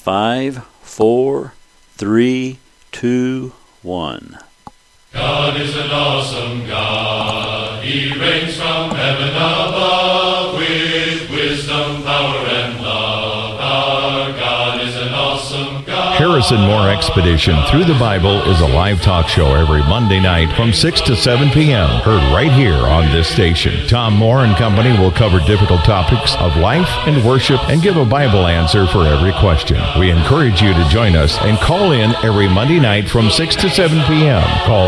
5, 4, 3, 2, 1. God is an awesome God. He reigns from heaven above with wisdom, power, and love. Our God is an awesome God. Harrison Moore Expedition Through the Bible is a live talk show every Monday night from 6 to 7 p.m. Heard right here on this station. Tom Moore and Company will cover difficult topics of life and worship and give a Bible answer for every question. We encourage you to join us and call in every Monday night from 6 to 7 p.m. Call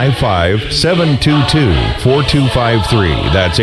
855-722-4253. That's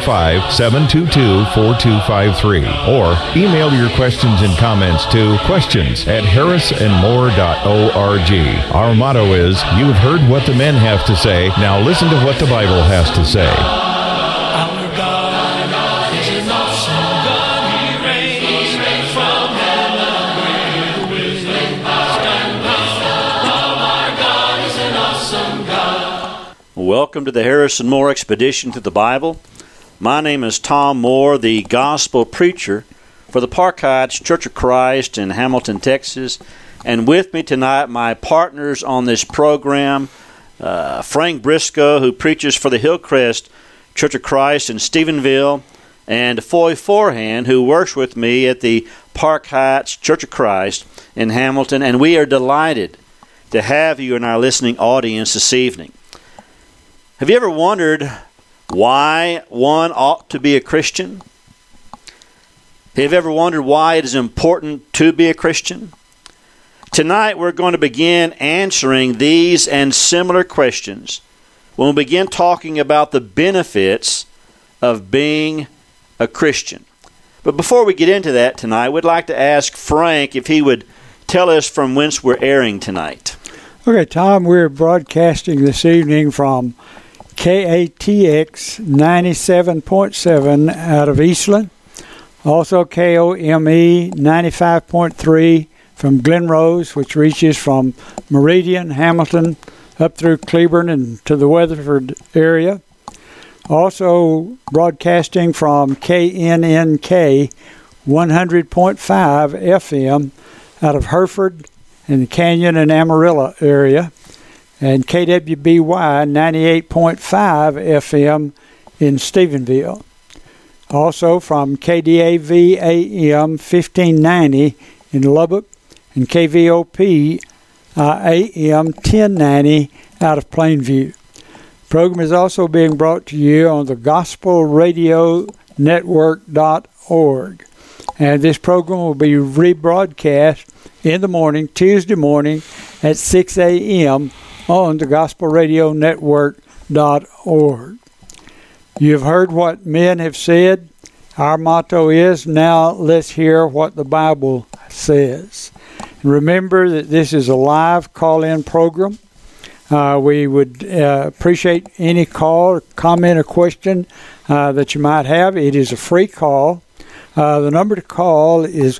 855-722-4253. Or email your questions and comments to questions@harrisonmore.org. Our motto is, you've heard what the men have to say, now listen to what the Bible has to say. Our God is an awesome God. He reigns from heaven with wisdom, power, and love. Our God is an awesome God. Welcome to the Harrison Moore Expedition Through the Bible. My name is Tom Moore, the gospel preacher for the Park Heights Church of Christ in Hamilton, Texas. And with me tonight, my partners on this program, Frank Briscoe, who preaches for the Hillcrest Church of Christ in Stephenville, and Foy Forehand, who works with me at the Park Heights Church of Christ in Hamilton. And we are delighted to have you in our listening audience this evening. Have you ever wondered why one ought to be a Christian? Have you ever wondered why it is important to be a Christian? Tonight we're going to begin answering these and similar questions when we begin talking about the benefits of being a Christian. But before we get into that tonight, we'd like to ask Frank if he would tell us from whence we're airing tonight. Okay, Tom, we're broadcasting this evening from KATX 97.7 out of Eastland. Also KOME 95.3 from Glen Rose, which reaches from Meridian, Hamilton, up through Cleburne and to the Weatherford area. Also broadcasting from KNNK 100.5 FM out of Hereford and the Canyon and Amarillo area. And KWBY 98.5 FM in Stephenville. Also from KDAV AM 1590 in Lubbock and KVOP AM 1090 out of Plainview. The program is also being brought to you on the gospelradionetwork.org. And this program will be rebroadcast in the morning, Tuesday morning at 6 a.m. on the gospelradionetwork.org. You've heard what men have said. Our motto is, now let's hear what the Bible says. And remember that this is a live call-in program. We would appreciate any call, or comment, or question that you might have. It is a free call. The number to call is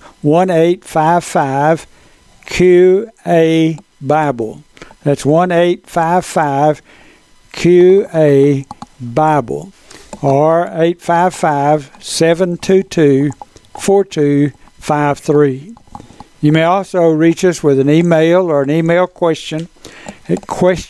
1-855-QA-BIBLE. That's 1-855-QA-BIBLE. Or 855-722-4253. You may also reach us with an email or an email question at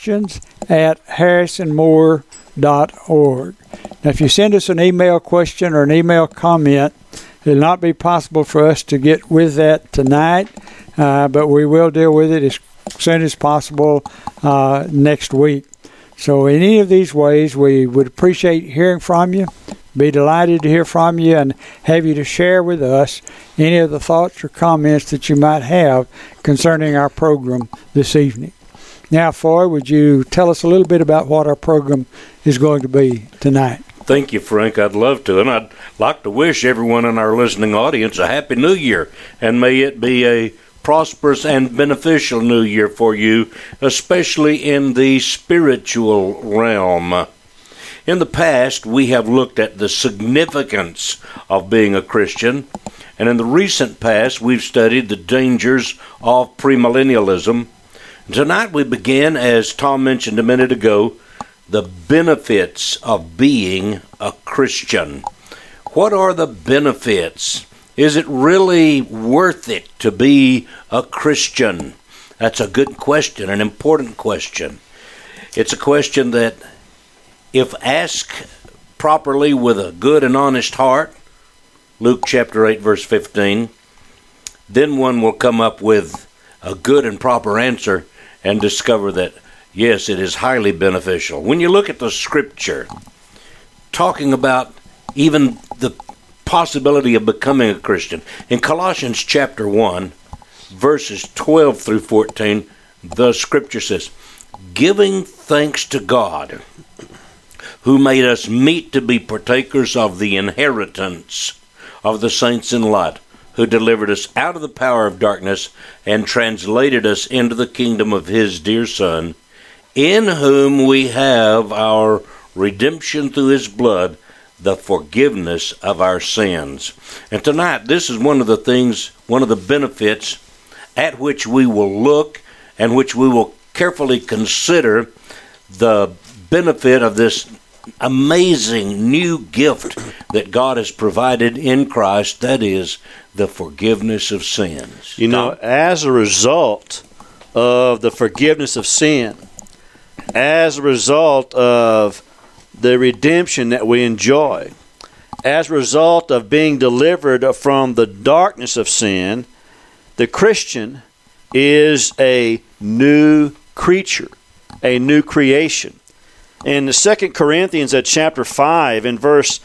questions@harrisonmore.org. Now, if you send us an email question or an email comment, it will not be possible for us to get with that tonight, but we will deal with it as soon as possible next week. So in any of these ways, we would appreciate hearing from you, be delighted to hear from you, and have you to share with us any of the thoughts or comments that you might have concerning our program this evening. Now, Foy, would you tell us a little bit about what our program is going to be tonight? Thank you, Frank. I'd love to, and I'd like to wish everyone in our listening audience a Happy New Year, and may it be a prosperous and beneficial new year for you, especially in the spiritual realm. In the past, we have looked at the significance of being a Christian, and in the recent past, we've studied the dangers of premillennialism. Tonight we begin, as Tom mentioned a minute ago, the benefits of being a Christian. What are the benefits Is it really worth it to be a Christian? That's a good question, an important question. It's a question that, if asked properly with a good and honest heart, Luke chapter 8, verse 15, then one will come up with a good and proper answer and discover that, yes, it is highly beneficial. When you look at the Scripture, talking about even the possibility of becoming a Christian, in Colossians chapter 1, verses 12 through 14, the Scripture says, giving thanks to God, who made us meet to be partakers of the inheritance of the saints in light, who delivered us out of the power of darkness and translated us into the kingdom of His dear Son, in whom we have our redemption through His blood, the forgiveness of our sins. And tonight, this is one of the things, one of the benefits at which we will look and which we will carefully consider the benefit of this amazing new gift that God has provided in Christ, that is, the forgiveness of sins. You know, as a result of the forgiveness of sin, as a result of the redemption that we enjoy, as a result of being delivered from the darkness of sin, the Christian is a new creature, a new creation. In the 2 Corinthians at chapter 5, in verse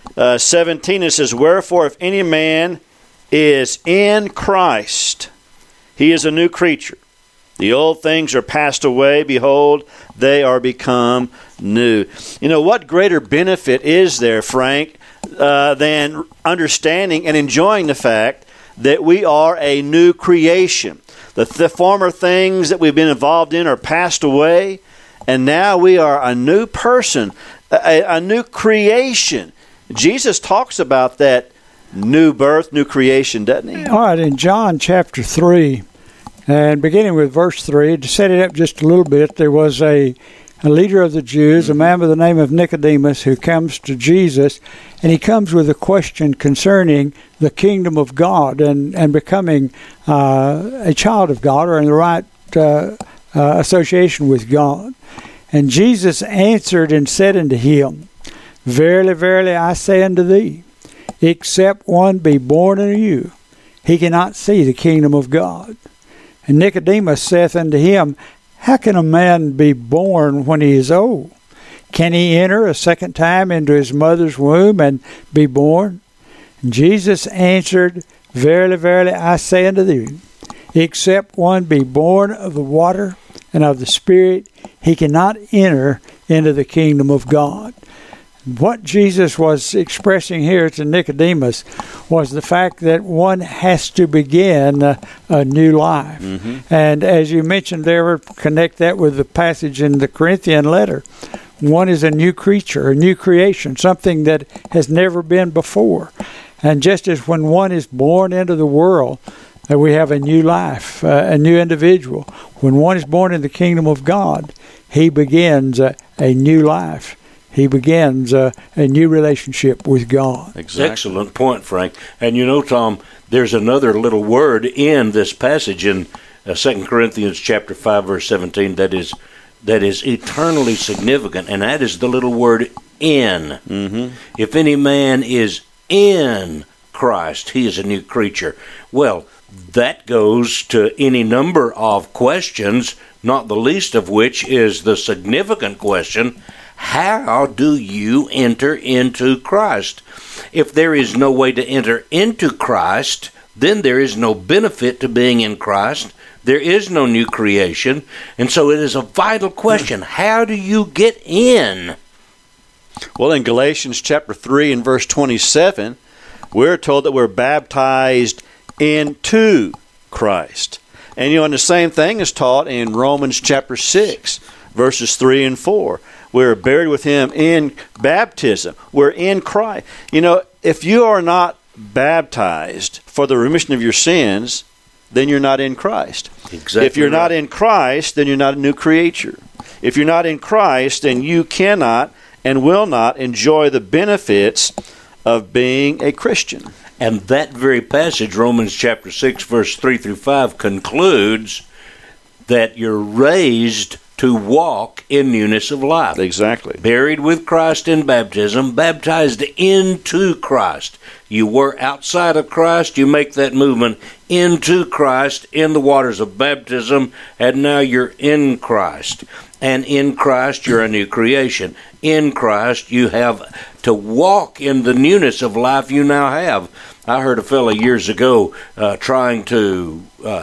17, it says, wherefore, if any man is in Christ, he is a new creature. The old things are passed away. Behold, they are become new. You know, what greater benefit is there, Frank, than understanding and enjoying the fact that we are a new creation? The former things that we've been involved in are passed away, and now we are a new person, a new creation. Jesus talks about that new birth, new creation, doesn't he? All right, in John chapter 3, and beginning with verse 3, to set it up just a little bit, there was a leader of the Jews, a man by the name of Nicodemus, who comes to Jesus, and he comes with a question concerning the kingdom of God and becoming a child of God, or in the right association with God. And Jesus answered and said unto him, verily, verily, I say unto thee, except one be born of you, he cannot see the kingdom of God. And Nicodemus saith unto him, how can a man be born when he is old? Can he enter a second time into his mother's womb and be born? And Jesus answered, verily, verily, I say unto thee, except one be born of the water and of the Spirit, he cannot enter into the kingdom of God. What Jesus was expressing here to Nicodemus was the fact that one has to begin a new life. Mm-hmm. And as you mentioned there, connect that with the passage in the Corinthian letter. One is a new creature, a new creation, something that has never been before. And just as when one is born into the world, we have a new life, a new individual. When one is born in the kingdom of God, he begins a new life. He begins a new relationship with God. Exactly. Excellent point, Frank. And you know, Tom, there's another little word in this passage in 2 Corinthians chapter 5, verse 17 that is eternally significant, and that is the little word in. Mm-hmm. If any man is in Christ, he is a new creature. Well, that goes to any number of questions, not the least of which is the significant question, how do you enter into Christ? If there is no way to enter into Christ, then there is no benefit to being in Christ. There is no new creation. And so it is a vital question. How do you get in? Well, in Galatians chapter 3 and verse 27, we're told that we're baptized into Christ. And and the same thing is taught in Romans chapter 6, verses 3 and 4. We're buried with him in baptism. We're in Christ. If you are not baptized for the remission of your sins, then you're not in Christ. Exactly. If you're not in Christ, then you're not a new creature. If you're not in Christ, then you cannot and will not enjoy the benefits of being a Christian. And that very passage, Romans chapter 6, verse 3 through 5, concludes that you're raised to walk in newness of life. Exactly. Buried with Christ in baptism, baptized into Christ. You were outside of Christ, you make that movement into Christ in the waters of baptism, and now you're in Christ. And in Christ, you're a new creation. In Christ, you have to walk in the newness of life you now have. I heard a fellow years ago trying to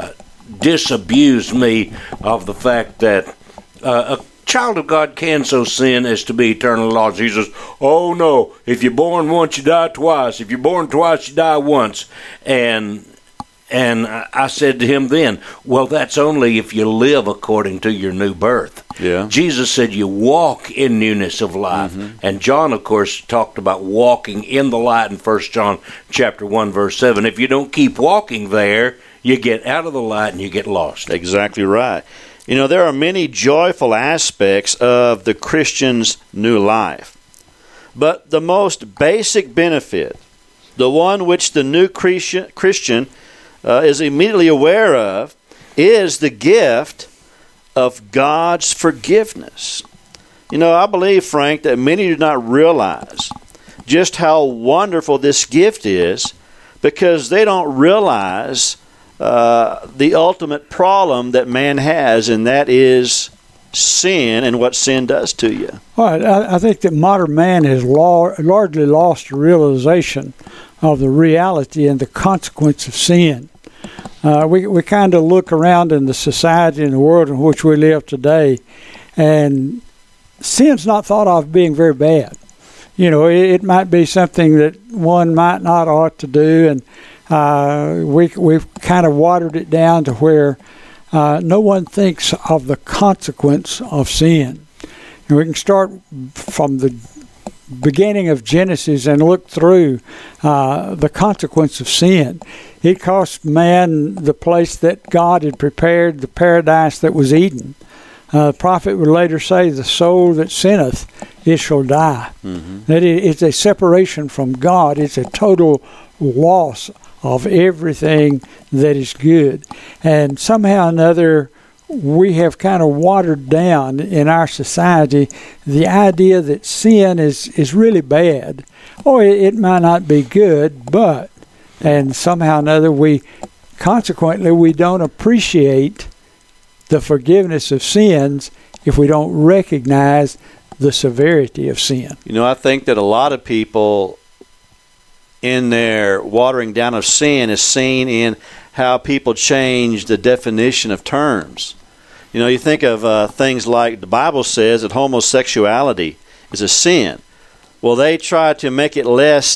disabuse me of the fact that a child of God can so sin as to be eternally lost. He says, oh no, if you're born once, you die twice. If you're born twice, you die once. And I said to him then, well, that's only if you live according to your new birth. Yeah. Jesus said you walk in newness of life. And John, of course, talked about walking in the light in 1 John chapter 1, verse 7. If you don't keep walking there, you get out of the light and you get lost. Exactly right. You know, there are many joyful aspects of the Christian's new life. But the most basic benefit, the one which the new Christian is immediately aware of, is the gift of God's forgiveness. You know, I believe, Frank, that many do not realize just how wonderful this gift is because they don't realize the ultimate problem that man has, and that is sin and what sin does to you. All right, I think that modern man has largely lost the realization of the reality and the consequence of sin. We kind of look around in the society and the world in which we live today, and sin's not thought of being very bad. You know, it might be something that one might not ought to do, and we've kind of watered it down to where no one thinks of the consequence of sin. And we can start from the beginning of Genesis and look through the consequence of sin. It cost man the place that God had prepared, the paradise that was Eden. The prophet would later say, the soul that sinneth, it shall die. That it's a separation from God. It's a total loss of everything that is good. And somehow or another, we have kind of watered down in our society the idea that sin is really bad. Or it might not be good, but, and somehow or another, consequently, we don't appreciate the forgiveness of sins if we don't recognize the severity of sin. You know, I think that a lot of people in their watering down of sin is seen in how people change the definition of terms. You know, you think of things like the Bible says that homosexuality is a sin. Well, they try to make it less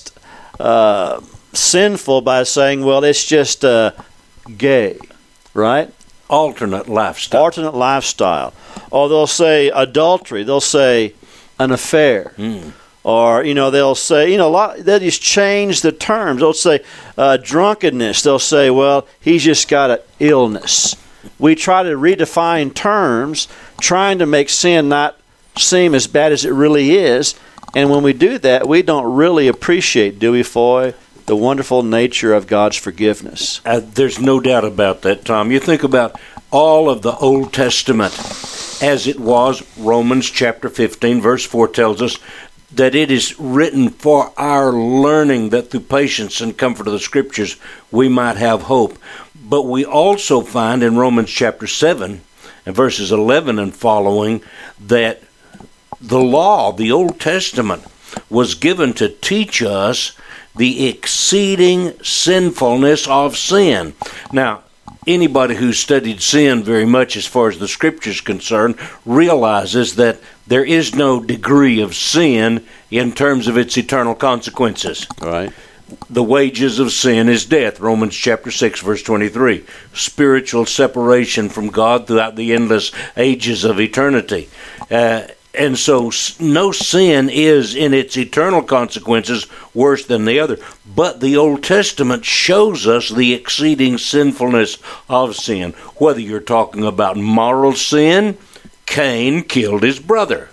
sinful by saying, well, it's just gay, right? Alternate lifestyle. Alternate lifestyle. Or they'll say adultery. They'll say an affair. Or, you know, they'll say, you know, they'll just change the terms. They'll say drunkenness. They'll say, well, he's just got an illness. We try to redefine terms, trying to make sin not seem as bad as it really is. And when we do that, we don't really appreciate, do we, Foy, the wonderful nature of God's forgiveness. There's no doubt about that, Tom. You think about all of the Old Testament as it was. Romans chapter 15, verse 4 tells us that it is written for our learning, that through patience and comfort of the Scriptures we might have hope. But we also find in Romans chapter 7 and verses 11 and following that the law, the Old Testament, was given to teach us the exceeding sinfulness of sin. Now, anybody who's studied sin very much as far as the Scripture is concerned realizes that there is no degree of sin in terms of its eternal consequences. All right. The wages of sin is death, Romans chapter 6, verse 23. Spiritual separation from God throughout the endless ages of eternity. And so no sin is in its eternal consequences worse than the other. But the Old Testament shows us the exceeding sinfulness of sin. Whether you're talking about moral sin, Cain killed his brother.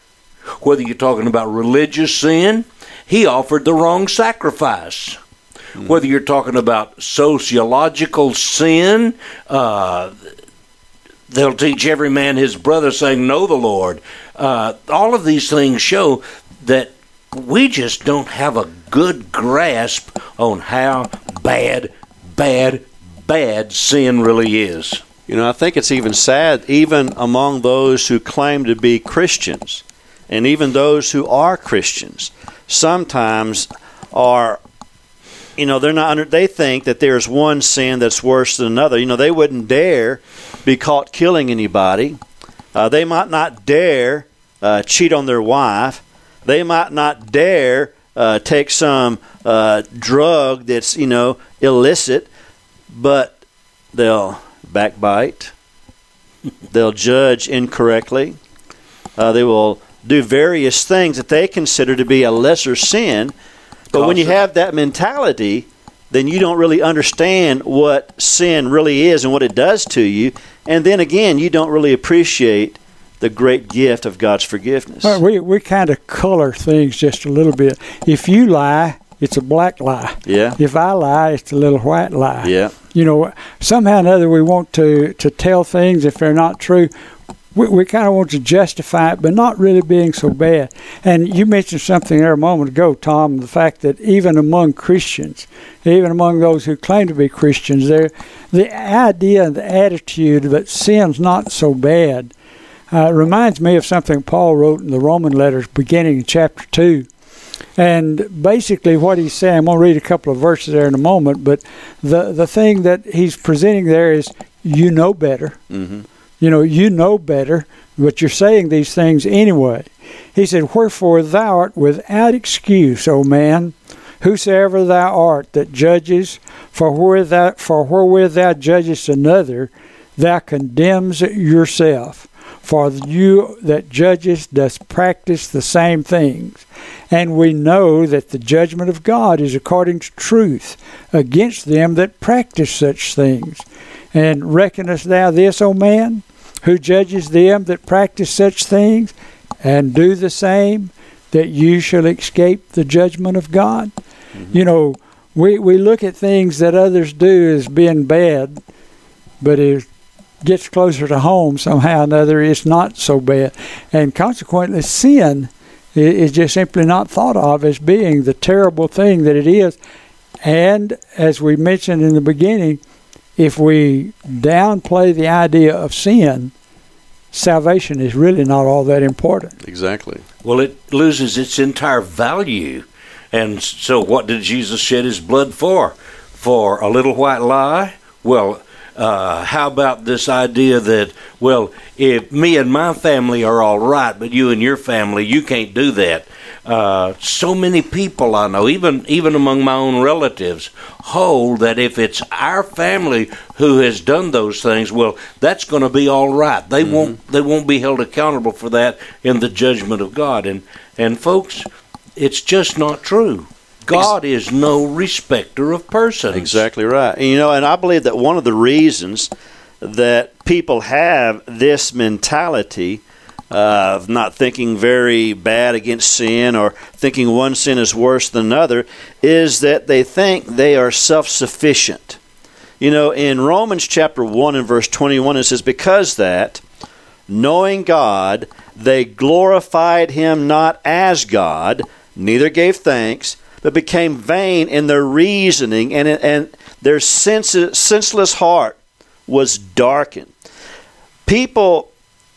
Whether you're talking about religious sin, he offered the wrong sacrifice. whether you're talking about sociological sin, they'll teach every man his brother, saying, know the Lord. All of these things show that we just don't have a good grasp on how bad sin really is. You know, I think it's even sad, even among those who claim to be Christians, and even those who are Christians, sometimes are, you know, they think that there's one sin that's worse than another. You know, they wouldn't dare be caught killing anybody. They might not dare cheat on their wife. They might not dare take some drug that's, you know, illicit, but they'll backbite. They'll judge incorrectly. They will do various things that they consider to be a lesser sin. But when you have that mentality, then you don't really understand what sin really is and what it does to you. And then again, you don't really appreciate the great gift of God's forgiveness. Well, we kind of color things just a little bit. If you lie, it's a black lie. Yeah. If I lie, it's a little white lie. Yeah. You know, somehow or another we want to tell things if they're not true. We kind of want to justify it, but not really being so bad. And you mentioned something there a moment ago, Tom, the fact that even among Christians, even among those who claim to be Christians, the idea and the attitude that sin's not so bad reminds me of something Paul wrote in the Roman letters beginning in chapter 2. And basically what he's saying, I'm going to read a couple of verses there in a moment, but the thing that he's presenting there is you know better. Mm-hmm. You know, you know better, but you're saying these things anyway. He said, wherefore thou art without excuse, O man, whosoever thou art that judges, for wherewith thou judgest another, thou condemns yourself. For you that judgest dost practice the same things. And we know that the judgment of God is according to truth against them that practice such things. And reckonest thou this, O man, who judges them that practice such things, and do the same, that you shall escape the judgment of God? Mm-hmm. You know, we look at things that others do as being bad, but it gets closer to home somehow or another, it's not so bad. And consequently, sin is just simply not thought of as being the terrible thing that it is. And as we mentioned in the beginning, if we downplay the idea of sin, salvation is really not all that important. Exactly. Well, it loses its entire value. And so what did Jesus shed his blood for? For a little white lie? Well, how about this idea that, well, if me and my family are all right, but you and your family, you can't do that. So many people I know, even among my own relatives, hold that if it's our family who has done those things, well, that's going to be all right. They won't be held accountable for that in the judgment of God. And folks, it's just not true. God is no respecter of persons. Exactly right. You know, and I believe that one of the reasons that people have this mentality of not thinking very bad against sin or thinking one sin is worse than another is that they think they are self-sufficient. You know, in Romans chapter 1 and verse 21, it says, because that, knowing God, they glorified him not as God, neither gave thanks, but became vain in their reasoning, and their senseless heart was darkened. People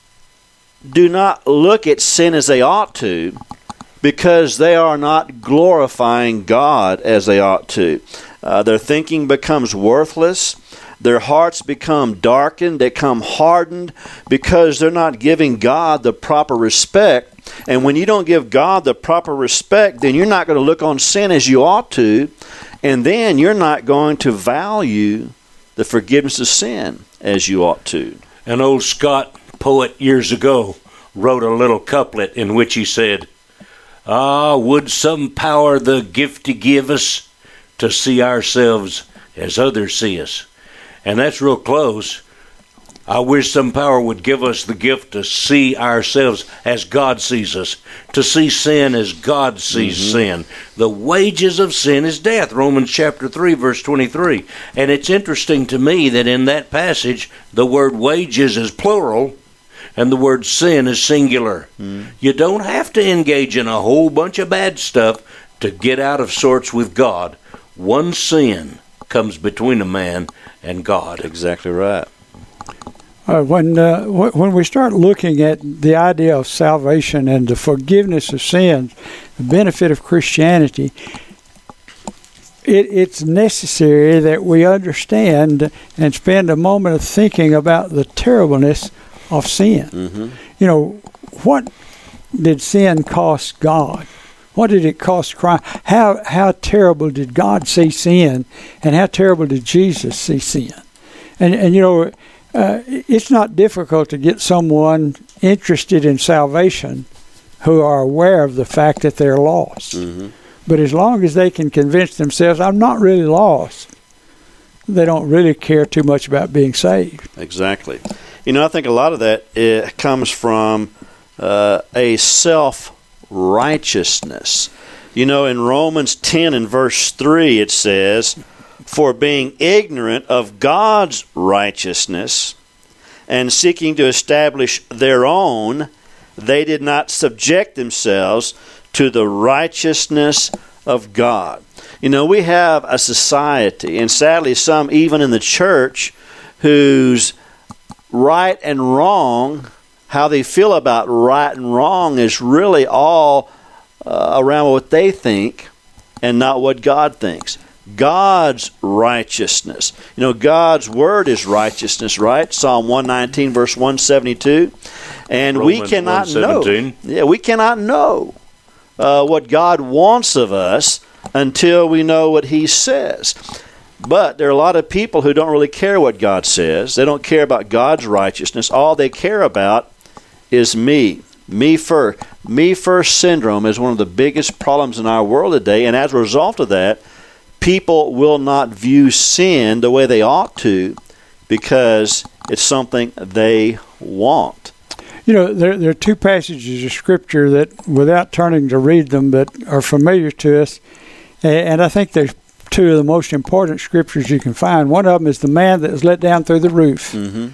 do not look at sin as they ought to because they are not glorifying God as they ought to. Their thinking becomes worthless. Their hearts become darkened. They become hardened because they're not giving God the proper respect. And when you don't give God the proper respect, then you're not going to look on sin as you ought to. And then you're not going to value the forgiveness of sin as you ought to. An old Scott poet years ago wrote a little couplet in which he said, "Ah, would some power the gift to give us to see ourselves as others see us." And that's real close. I wish some power would give us the gift to see ourselves as God sees us, to see sin as God sees sin. The wages of sin is death, Romans chapter 3, verse 23. And it's interesting to me that in that passage, the word wages is plural, and the word sin is singular. You don't have to engage in a whole bunch of bad stuff to get out of sorts with God. One sin comes between a man and God. Exactly right. When we start looking at the idea of salvation and the forgiveness of sins, the benefit of Christianity, it's necessary that we understand and spend a moment of thinking about the terribleness of sin. You know, what did sin cost God? What did it cost Christ? How terrible did God see sin, and how terrible did Jesus see sin? And you know, it's not difficult to get someone interested in salvation who are aware of the fact that they're lost. But as long as they can convince themselves, I'm not really lost, they don't really care too much about being saved. Exactly. You know, I think a lot of that comes from a self-righteousness. You know, in Romans 10 and verse 3 it says, "For being ignorant of God's righteousness and seeking to establish their own, they did not subject themselves to the righteousness of God." You know, we have a society, and sadly some even in the church, whose right and wrong, how they feel about right and wrong, is really all around what they think and not what God thinks. God's righteousness. You know, God's word is righteousness, right? Psalm 119, verse 172. And Romans we cannot 1:17. know. Yeah, we cannot know what God wants of us until we know what He says. But there are a lot of people who don't really care what God says. They don't care about God's righteousness. All they care about is me. Me first. Me first syndrome is one of the biggest problems in our world today. And as a result of that, people will not view sin the way they ought to because it's something they want. You know, there are two passages of Scripture that, without turning to read them, but are familiar to us. And I think there's two of the most important Scriptures you can find. One of them is the man that was let down through the roof.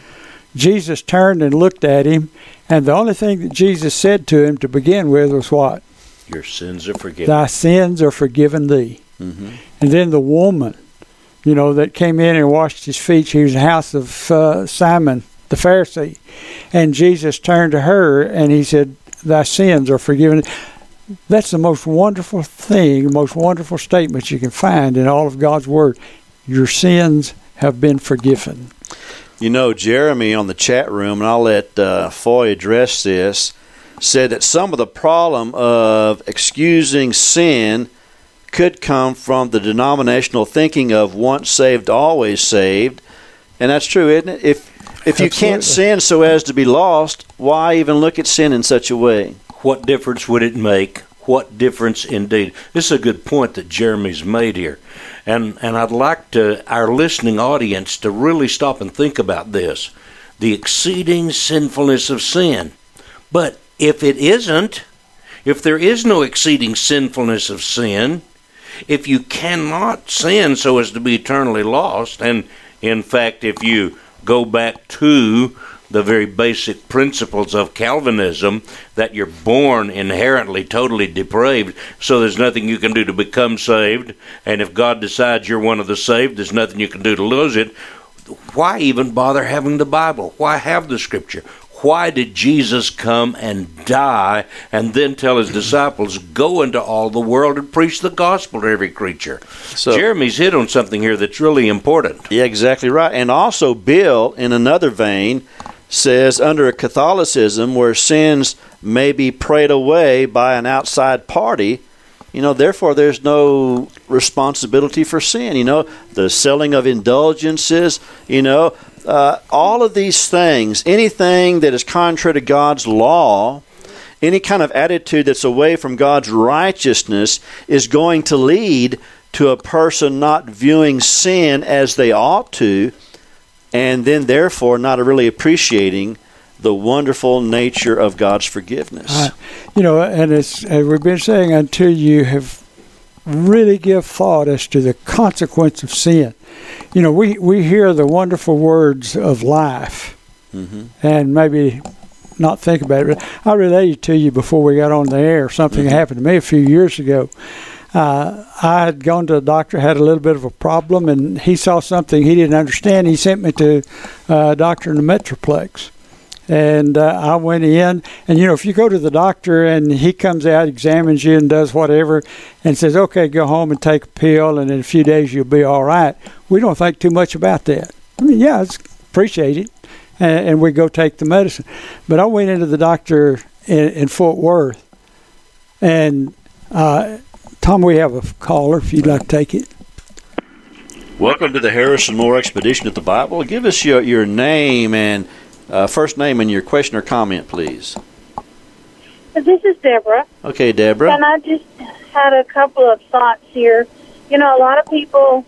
Jesus turned and looked at him, and the only thing that Jesus said to him to begin with was what? Your sins are forgiven. Thy sins are forgiven thee. And then the woman, you know, that came in and washed his feet, she was in the house of Simon the Pharisee. And Jesus turned to her and he said, thy sins are forgiven. That's the most wonderful thing, the most wonderful statement you can find in all of God's Word. Your sins have been forgiven. You know, Jeremy on the chat room, and I'll let Foy address this, said that some of the problem of excusing sin could come from the denominational thinking of once saved, always saved. And that's true, isn't it? If you can't sin so as to be lost, why even look at sin in such a way? What difference would it make? What difference indeed? This is a good point that Jeremy's made here. And I'd like our listening audience to really stop and think about this. The exceeding sinfulness of sin. But if it isn't, if there is no exceeding sinfulness of sin, if you cannot sin so as to be eternally lost, and in fact, if you go back to the very basic principles of Calvinism, that you're born inherently totally depraved, so there's nothing you can do to become saved, and if God decides you're one of the saved, there's nothing you can do to lose it. Why even bother having the Bible? Why have the Scripture? Why did Jesus come and die and then tell his disciples, go into all the world and preach the gospel to every creature? So, Jeremy's hit on something here that's really important. Yeah, exactly right. And also Bill, in another vein, says under Catholicism, where sins may be prayed away by an outside party, you know, therefore there's no responsibility for sin. You know, the selling of indulgences, you know, all of these things, anything that is contrary to God's law, any kind of attitude that's away from God's righteousness is going to lead to a person not viewing sin as they ought to, and then therefore not really appreciating the wonderful nature of God's forgiveness. And as we've been saying, until you have really give thought as to the consequence of sin. We hear the wonderful words of life, and maybe not think about it. But I related to you before we got on the air something that happened to me a few years ago. I had gone to a doctor, had a little bit of a problem, and he saw something he didn't understand. He sent me to a doctor in the Metroplex. And I went in, and if you go to the doctor and he comes out, examines you and does whatever and says, okay, go home and take a pill and in a few days you'll be all right, we don't think too much about that. I mean, yeah, it's appreciated, and we go take the medicine. But I went into the doctor in Fort Worth, and Tom, we have a caller if you'd like to take it. Welcome to the Harrison Moore Expedition of the Bible. Give us your name and first name and your question or comment, please. This is Deborah. Okay, Deborah. And I just had a couple of thoughts here. A lot of people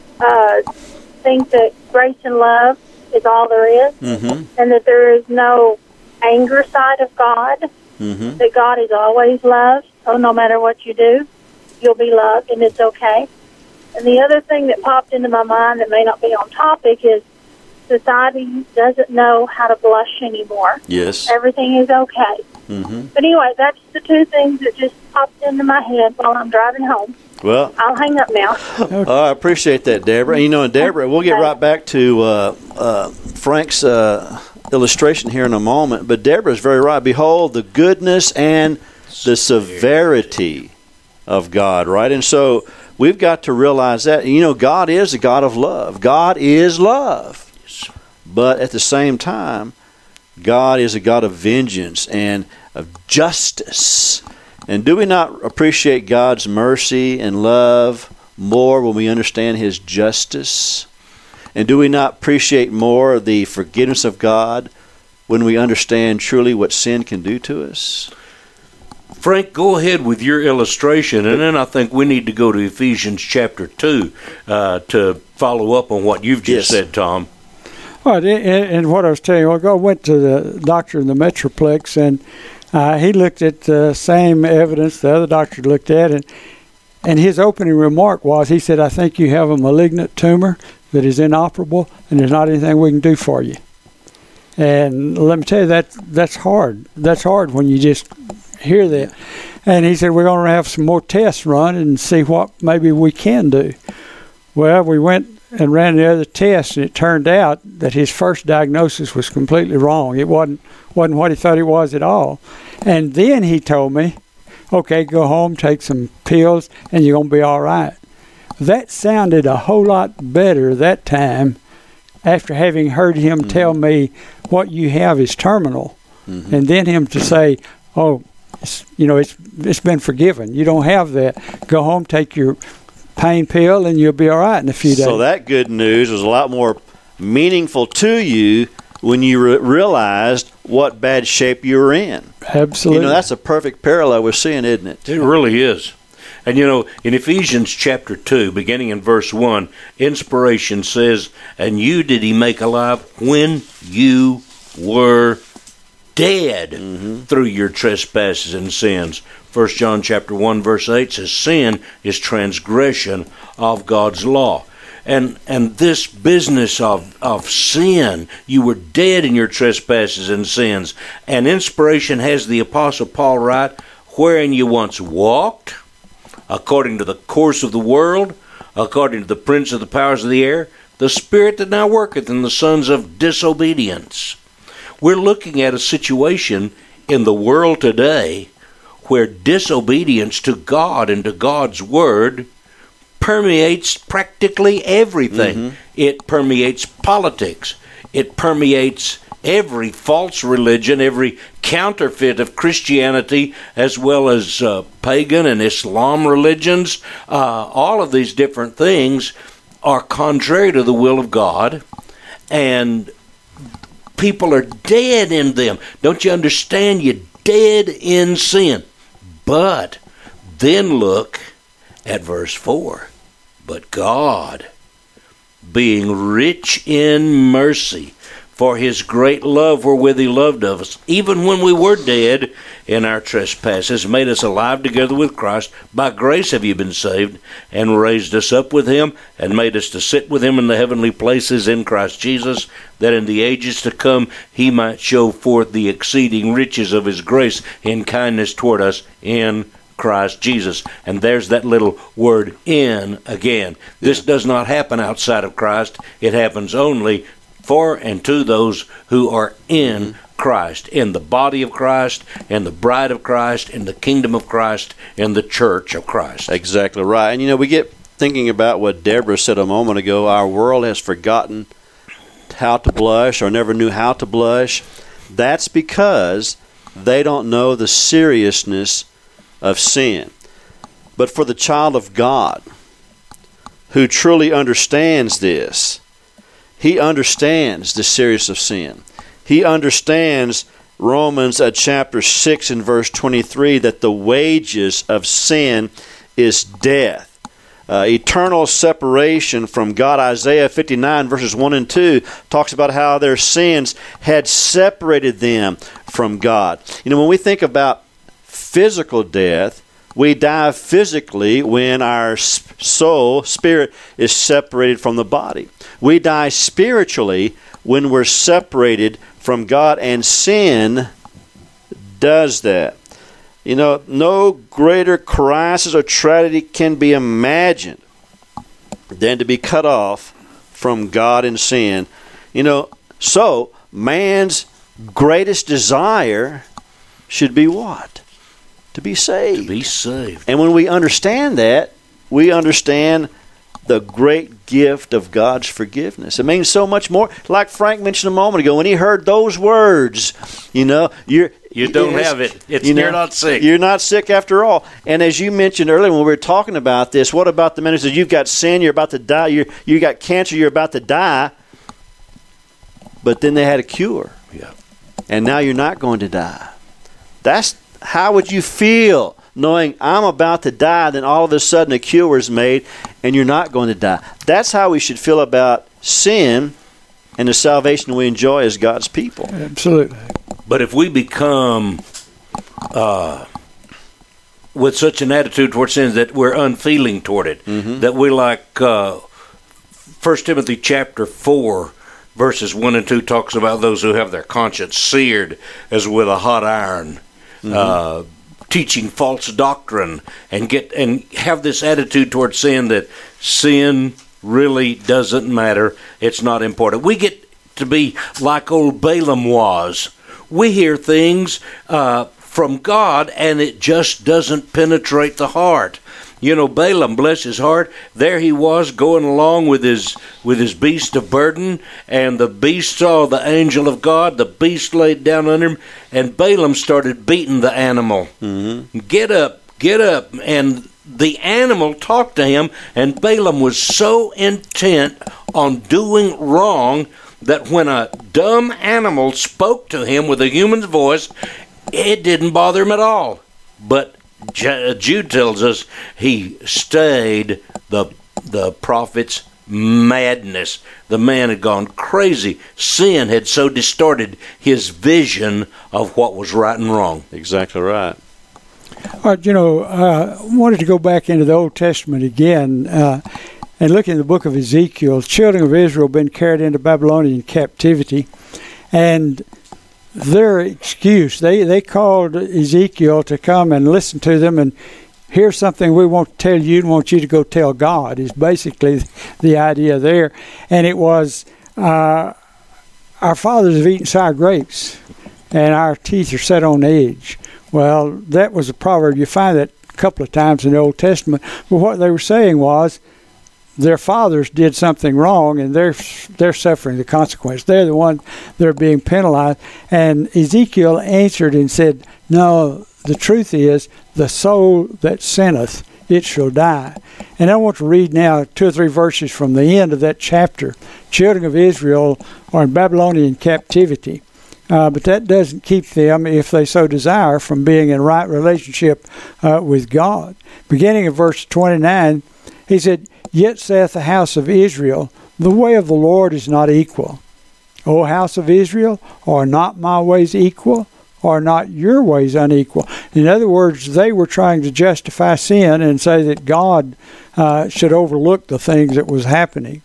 think that grace and love is all there is, and that there is no anger side of God, that God is always love. So no matter what you do, you'll be loved, and it's okay. And the other thing that popped into my mind that may not be on topic is society doesn't know how to blush anymore. Yes. Everything is okay. But anyway, that's the two things that just popped into my head while I'm driving home. Well, I'll hang up now. I appreciate that, Deborah. And Deborah, we'll get right back to Frank's illustration here in a moment. But Deborah is very right. Behold the goodness and the severity of God, right? And so we've got to realize that, God is a God of love. God is love. But at the same time, God is a God of vengeance and of justice. And do we not appreciate God's mercy and love more when we understand His justice? And do we not appreciate more the forgiveness of God when we understand truly what sin can do to us? Frank, go ahead with your illustration, and then I think we need to go to Ephesians chapter 2 to follow up on what you've just said, Tom. Well, and what I was telling you, I went to the doctor in the Metroplex, and he looked at the same evidence the other doctor looked at, and his opening remark was, he said, I think you have a malignant tumor that is inoperable, and there's not anything we can do for you. And let me tell you, that's hard. That's hard when you just hear that. And he said, we're going to have some more tests run and see what maybe we can do. Well, we went and ran the other tests, and it turned out that his first diagnosis was completely wrong. It wasn't what he thought it was at all. And then he told me, okay, go home, take some pills, and you're going to be all right. That sounded a whole lot better that time after having heard him tell me what you have is terminal. And then him to say, oh, it's been forgiven. You don't have that. Go home, take your pain pill, and you'll be all right in a few days. So that good news was a lot more meaningful to you when you realized what bad shape you were in. Absolutely. That's a perfect parallel we're seeing, isn't it? It really is. And in Ephesians chapter 2, beginning in verse 1, inspiration says, and you did He make alive when you were dead through your trespasses and sins. 1 John chapter 1 verse 8 says sin is transgression of God's law. And this business of sin, you were dead in your trespasses and sins. And inspiration has the Apostle Paul write, wherein you once walked, according to the course of the world, according to the prince of the powers of the air, the spirit that now worketh in the sons of disobedience. We're looking at a situation in the world today where disobedience to God and to God's Word permeates practically everything. It permeates politics. It permeates every false religion, every counterfeit of Christianity, as well as pagan and Islam religions. All of these different things are contrary to the will of God, and people are dead in them. Don't you understand? You're dead in sin. But then look at verse 4. But God, being rich in mercy, for his great love wherewith he loved us, even when we were dead in our trespasses, made us alive together with Christ. By grace have you been saved, and raised us up with him, and made us to sit with him in the heavenly places in Christ Jesus, that in the ages to come he might show forth the exceeding riches of his grace in kindness toward us in Christ Jesus. And there's that little word "in" again. This does not happen outside of Christ. It happens only for and to those who are in Christ, in the body of Christ, in the bride of Christ, in the kingdom of Christ, in the church of Christ. Exactly right. And we get thinking about what Deborah said a moment ago. Our world has forgotten how to blush, or never knew how to blush. That's because they don't know the seriousness of sin. But for the child of God who truly understands this, he understands the seriousness of sin. He understands Romans chapter 6 and verse 23, that the wages of sin is death. Eternal separation from God. Isaiah 59 verses 1 and 2 talks about how their sins had separated them from God. When we think about physical death, we die physically when our spirit is separated from the body. We die spiritually when we're separated from God, and sin does that. No greater crisis or tragedy can be imagined than to be cut off from God and sin. So man's greatest desire should be what? To be saved. To be saved. And when we understand that, we understand the great gift of God's forgiveness. It means so much more. Like Frank mentioned a moment ago, when he heard those words, you don't have it. You're not sick. You're not sick after all. And as you mentioned earlier when we were talking about this, what about the man who says, you've got sin, you're about to die, you got cancer, you're about to die, but then they had a cure. Yeah. And now you're not going to die. How would you feel knowing I'm about to die, then all of a sudden a cure is made and you're not going to die? That's how we should feel about sin and the salvation we enjoy as God's people. Absolutely. But if we become with such an attitude towards sin that we're unfeeling toward it, that we like 1 Timothy chapter 4, verses 1 and 2 talks about those who have their conscience seared as with a hot iron, teaching false doctrine, and have this attitude towards sin that sin really doesn't matter. It's not important. We get to be like old Balaam was. We hear things from God, and it just doesn't penetrate the heart. Balaam, bless his heart, there he was going along with his beast of burden, and the beast saw the angel of God. The beast laid down under him, and Balaam started beating the animal. Get up, and the animal talked to him, and Balaam was so intent on doing wrong that when a dumb animal spoke to him with a human's voice, it didn't bother him at all. But Jude tells us he stayed the prophet's madness. The man had gone crazy. Sin had so distorted his vision of what was right and wrong. Exactly right. All right, I wanted to go back into the Old Testament again and look in the book of Ezekiel. The children of Israel have been carried into Babylonian captivity, and their excuse, they called Ezekiel to come and listen to them, and here's something we want to tell you and want you to go tell God, is basically the idea there. And it was, our fathers have eaten sour grapes, and our teeth are set on edge. Well, that was a proverb. You find that a couple of times in the Old Testament. But what they were saying was, their fathers did something wrong, and they're suffering the consequence. They're the one that are being penalized. And Ezekiel answered and said, no, the truth is, the soul that sinneth, it shall die. And I want to read now 2 or 3 verses from the end of that chapter. Children of Israel are in Babylonian captivity. But that doesn't keep them, if they so desire, from being in right relationship with God. Beginning of verse 29, he said, Yet saith the house of Israel, The way of the Lord is not equal. O house of Israel, are not my ways equal? Are not your ways unequal? In other words, they were trying to justify sin and say that God should overlook the things that was happening.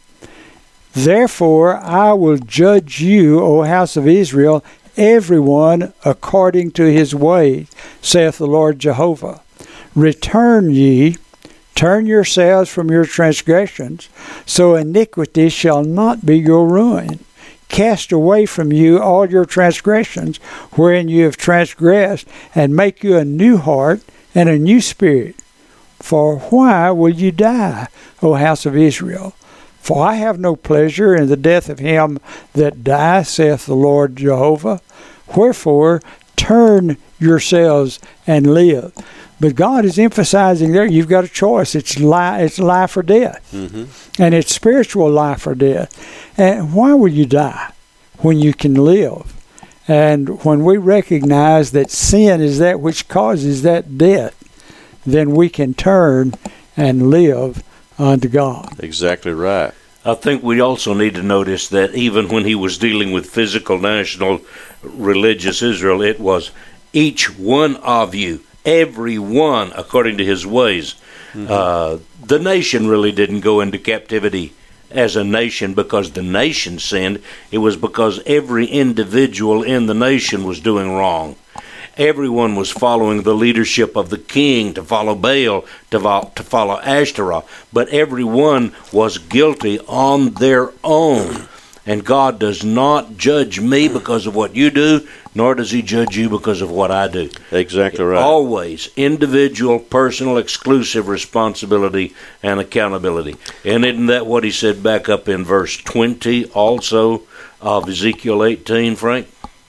Therefore, I will judge you, O house of Israel, everyone according to his ways, saith the Lord Jehovah. Return ye, turn yourselves from your transgressions, so iniquity shall not be your ruin. Cast away from you all your transgressions, wherein you have transgressed, and make you a new heart and a new spirit. For why will you die, O house of Israel? For I have no pleasure in the death of him that dieth, saith the Lord Jehovah. Wherefore, turn yourselves and live. But God is emphasizing there, you've got a choice. It's life or death. Mm-hmm. And it's spiritual life or death. And why will you die when you can live? And when we recognize that sin is that which causes that death, then we can turn and live unto God. Exactly right. I think we also need to notice that even when he was dealing with physical, national, religious Israel, it was each one of you, every one according to his ways. Mm-hmm. The nation really didn't go into captivity as a nation because the nation sinned. It was because every individual in the nation was doing wrong. Everyone was following the leadership of the king, to follow Baal, to follow Ashtaroth. But everyone was guilty on their own. And God does not judge me because of what you do, nor does he judge you because of what I do. Exactly right. Always individual, personal, exclusive responsibility and accountability. And isn't that what he said back up in verse 20 also of Ezekiel 18, Frank?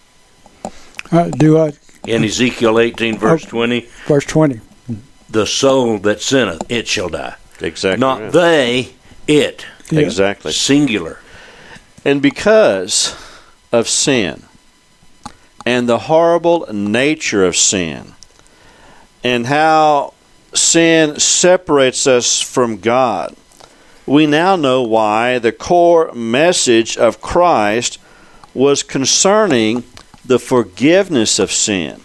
In Ezekiel 18, verse 20. Verse 20. The soul that sinneth, it shall die. Exactly. Not right. they, it. Yeah. Exactly. Singular. And because of sin and the horrible nature of sin and how sin separates us from God, we now know why the core message of Christ was concerning the forgiveness of sin.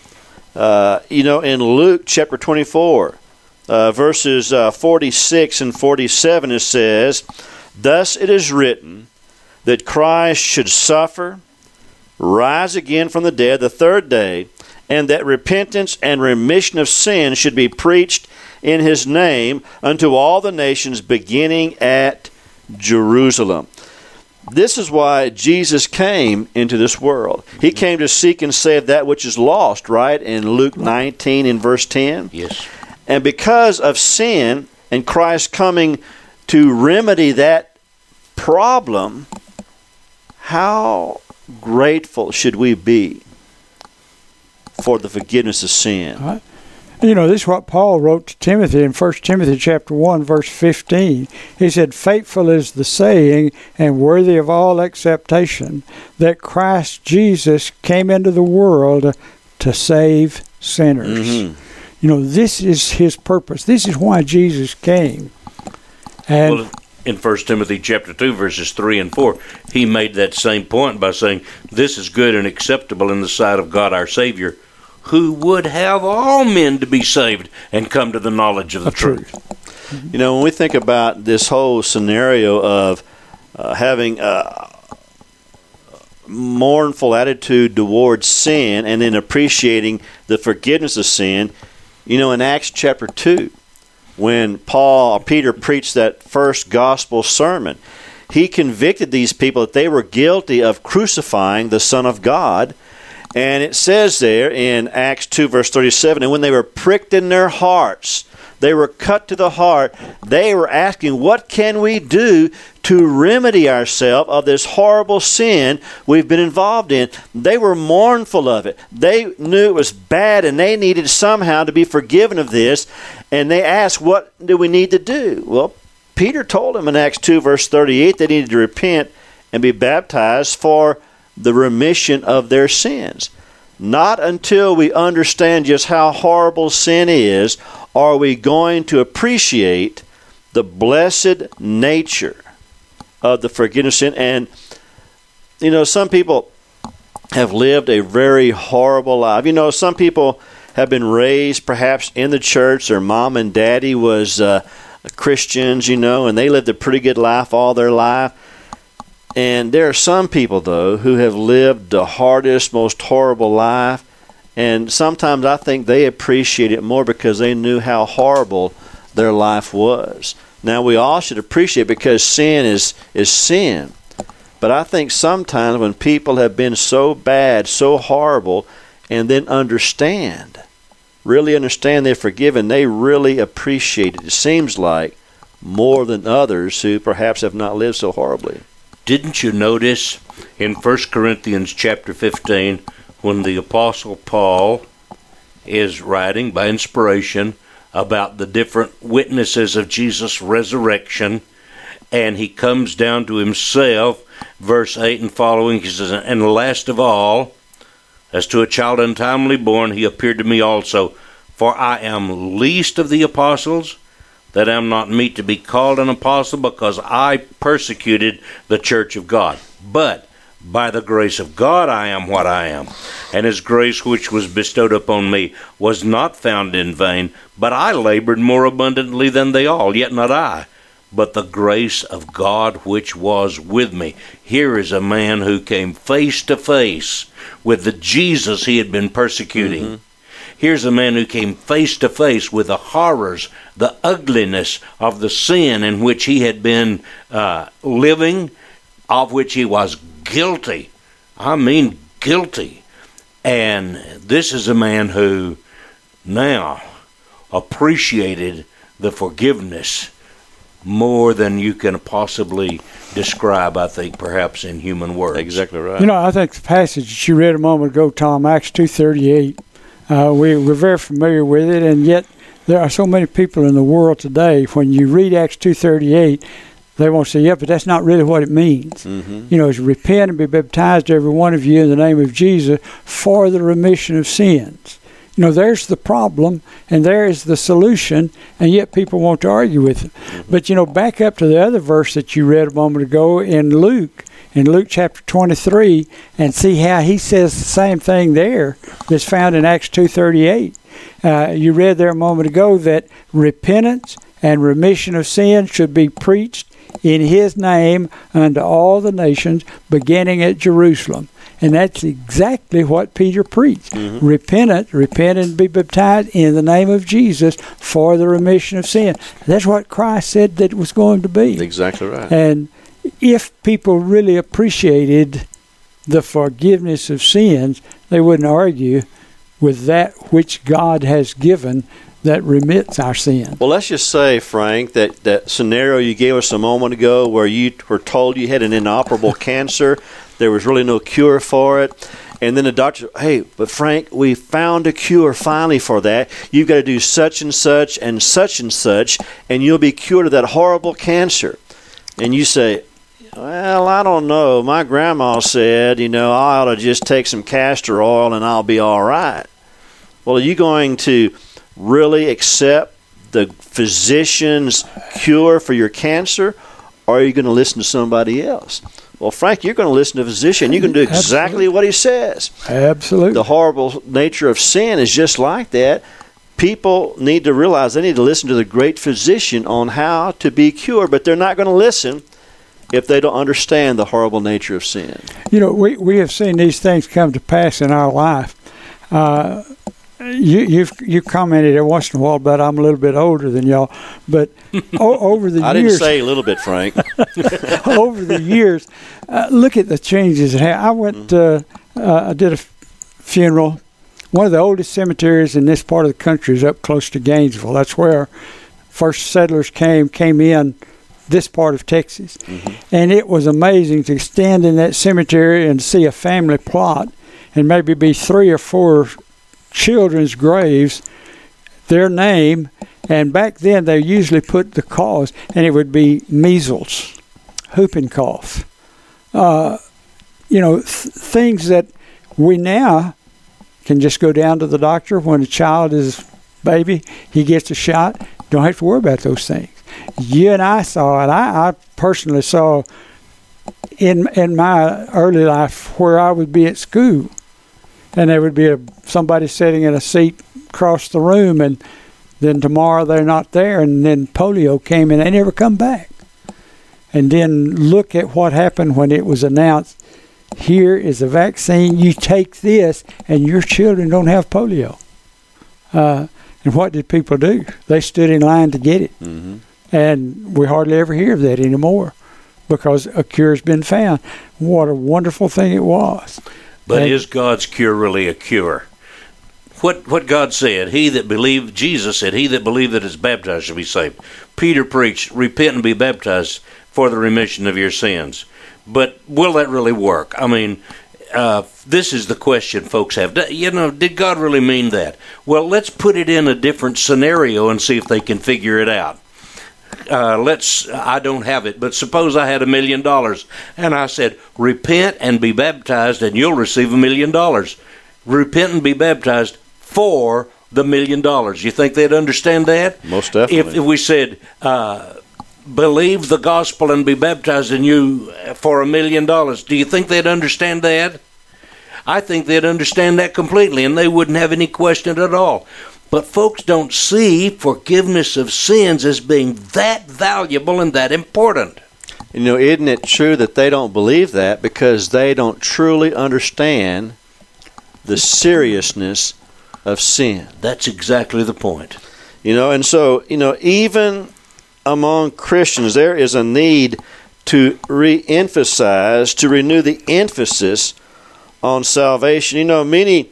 In Luke chapter 24, verses 46 and 47, it says, Thus it is written, that Christ should suffer, rise again from the dead the third day, and that repentance and remission of sin should be preached in his name unto all the nations, beginning at Jerusalem. This is why Jesus came into this world. He came to seek and save that which is lost, right? In Luke 19 in verse 10. Yes. And because of sin and Christ coming to remedy that problem, how grateful should we be for the forgiveness of sin? This is what Paul wrote to Timothy in 1 Timothy chapter 1, verse 15. He said, Faithful is the saying, and worthy of all acceptation, that Christ Jesus came into the world to save sinners. Mm-hmm. This is his purpose. This is why Jesus came. And in 1 Timothy chapter 2, verses 3 and 4, he made that same point by saying, This is good and acceptable in the sight of God our Savior, who would have all men to be saved and come to the knowledge of the truth. When we think about this whole scenario of having a mournful attitude towards sin and then appreciating the forgiveness of sin, in Acts chapter 2, when Peter preached that first gospel sermon, he convicted these people that they were guilty of crucifying the Son of God. And it says there in Acts 2, verse 37, and when they were pricked in their hearts, they were cut to the heart, they were asking, what can we do to remedy ourselves of this horrible sin we've been involved in? They were mournful of it. They knew it was bad, and they needed somehow to be forgiven of this. And they asked, what do we need to do? Well, Peter told them in Acts 2, verse 38, they needed to repent and be baptized for the remission of their sins. Not until we understand just how horrible sin is are we going to appreciate the blessed nature of the forgiveness of sin. And, some people have lived a very horrible life. Some people have been raised perhaps in the church. Their mom and daddy was Christians, and they lived a pretty good life all their life. And there are some people, though, who have lived the hardest, most horrible life. And sometimes I think they appreciate it more because they knew how horrible their life was. Now, we all should appreciate it because sin is sin. But I think sometimes when people have been so bad, so horrible, and then really understand they're forgiven, they really appreciate it. It seems like more than others who perhaps have not lived so horribly. Didn't you notice in 1 Corinthians chapter 15 when the Apostle Paul is writing by inspiration about the different witnesses of Jesus' resurrection, and he comes down to himself, verse 8 and following, he says, "And last of all, as to a child untimely born, he appeared to me also. For I am least of the apostles, that am not meet to be called an apostle, because I persecuted the church of God. But by the grace of God I am what I am. And his grace which was bestowed upon me was not found in vain, but I labored more abundantly than they all, yet not I, but the grace of God which was with me." Here is a man who came face to face with the Jesus he had been persecuting. Mm-hmm. Here's a man who came face to face with the horrors, the ugliness of the sin in which he had been living, of which he was guilty. I mean guilty. And this is a man who now appreciated the forgiveness more than you can possibly describe, I think, perhaps in human words. Exactly right. I think the passage that you read a moment ago, Tom, Acts 2:38, we're very familiar with it, and yet there are so many people in the world today, when you read Acts 2:38, they won't say, yeah, but that's not really what it means. Mm-hmm. It's repent and be baptized, every one of you, in the name of Jesus for the remission of sins. There's the problem, and there is the solution, and yet people want to argue with it. Mm-hmm. But, back up to the other verse that you read a moment ago in Luke chapter 23, and see how he says the same thing there that's found in Acts 2:38. You read there a moment ago that repentance and remission of sin should be preached in his name unto all the nations, beginning at Jerusalem. And that's exactly what Peter preached. Mm-hmm. Repent and be baptized in the name of Jesus for the remission of sin. That's what Christ said that it was going to be. Exactly right. And if people really appreciated the forgiveness of sins, they wouldn't argue with that which God has given that remits our sin. Well, let's just say, Frank, that scenario you gave us a moment ago where you were told you had an inoperable cancer, there was really no cure for it, and then the doctor, hey, but Frank, we found a cure finally for that. You've got to do such and such and such and such, and you'll be cured of that horrible cancer. And you say, well, I don't know. My grandma said, I ought to just take some castor oil and I'll be all right. Well, are you going to really accept the physician's cure for your cancer, or are you going to listen to somebody else? Well, Frank, you're going to listen to a physician. You can do exactly what he says. Absolutely. The horrible nature of sin is just like that. People need to realize they need to listen to the great physician on how to be cured, but they're not going to listen if they don't understand the horrible nature of sin. We have seen these things come to pass in our life. You commented every once in a while about I'm a little bit older than y'all, but over the years... I didn't say a little bit, Frank. Over the years, look at the changes. I went, I did a funeral. One of the oldest cemeteries in this part of the country is up close to Gainesville. That's where first settlers came in this part of Texas. Mm-hmm. And it was amazing to stand in that cemetery and see a family plot and maybe be 3 or 4 children's graves, their name, and back then they usually put the cause, and it would be measles, whooping cough. Things that we now can just go down to the doctor when a child is baby, he gets a shot. Don't have to worry about those things. You and I saw it. I personally saw in my early life where I would be at school, and there would be somebody sitting in a seat across the room, and then tomorrow they're not there, and then polio came and they never come back. And then look at what happened when it was announced, here is a vaccine, you take this, and your children don't have polio. And what did people do? They stood in line to get it. Mm-hmm. And we hardly ever hear of that anymore because a cure's been found. What a wonderful thing it was. But is God's cure really a cure? What God said, Jesus said, he that believeth is baptized shall be saved. Peter preached, repent and be baptized for the remission of your sins. But will that really work? I mean, this is the question folks have. Did God really mean that? Well, let's put it in a different scenario and see if they can figure it out. I don't have it, but suppose I had $1 million and I said, repent and be baptized and you'll receive $1 million. Repent and be baptized for the $1 million. You think they'd understand that? Most definitely. If we said, believe the gospel and be baptized in you for $1 million, do you think they'd understand that? I think they'd understand that completely, and they wouldn't have any question at all. But folks don't see forgiveness of sins as being that valuable and that important. Isn't it true that they don't believe that because they don't truly understand the seriousness of sin? That's exactly the point. And so, even among Christians, there is a need to re-emphasize, to renew the emphasis on salvation. Many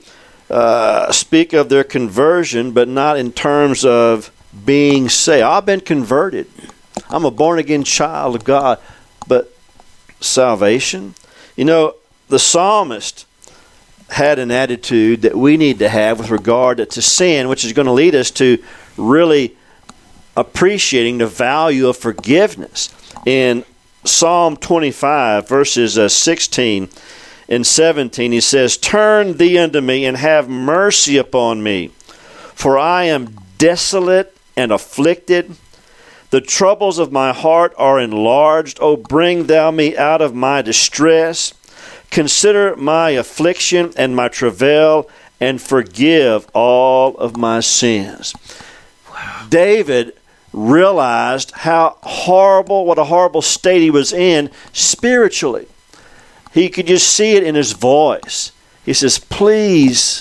speak of their conversion, but not in terms of being saved. I've been converted. I'm a born-again child of God. But salvation? The psalmist had an attitude that we need to have with regard to sin, which is going to lead us to really appreciating the value of forgiveness. In Psalm 25, verses 16 and 17, he says, turn thee unto me and have mercy upon me, for I am desolate and afflicted. The troubles of my heart are enlarged. O bring thou me out of my distress. Consider my affliction and my travail, and forgive all of my sins. Wow. David realized what a horrible state he was in spiritually. He could just see it in his voice. He says, please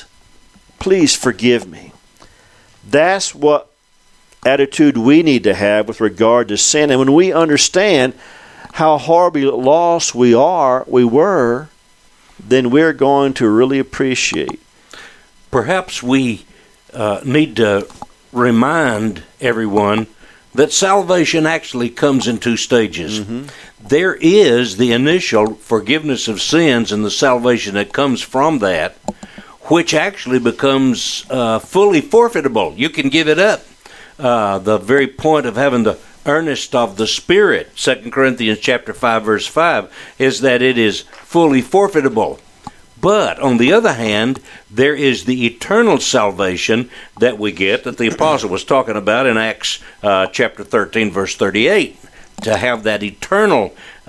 forgive me. That's what attitude we need to have with regard to sin. And when we understand how horribly lost we were, then we're going to really appreciate. Perhaps we need to remind everyone that salvation actually comes in two stages. Mm-hmm. There is the initial forgiveness of sins and the salvation that comes from that, which actually becomes fully forfeitable. You can give it up. The very point of having the earnest of the Spirit, 2 Corinthians chapter 5, verse 5, is that it is fully forfeitable. But, on the other hand, there is the eternal salvation that we get that the apostle was talking about in Acts chapter 13, verse 38. To have that eternal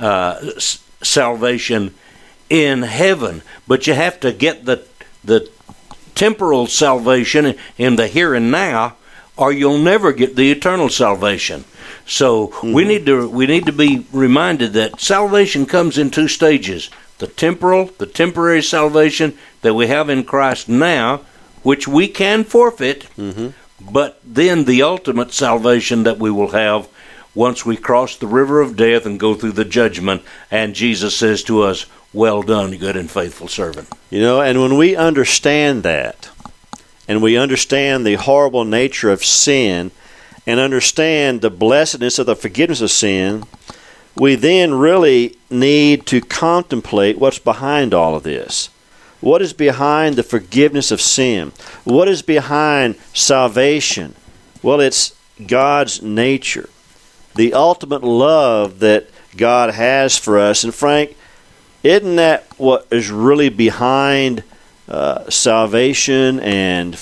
salvation in heaven. But you have to get the temporal salvation in the here and now, or you'll never get the eternal salvation. So we need to be reminded that salvation comes in two stages. The temporary salvation that we have in Christ now, which we can forfeit, but then the ultimate salvation that we will have once we cross the river of death and go through the judgment, and Jesus says to us, well done, good and faithful servant. And when we understand that, and we understand the horrible nature of sin, and understand the blessedness of the forgiveness of sin, we then really need to contemplate what's behind all of this. What is behind the forgiveness of sin? What is behind salvation? Well, it's God's nature, the ultimate love that God has for us. And Frank, isn't that what is really behind salvation and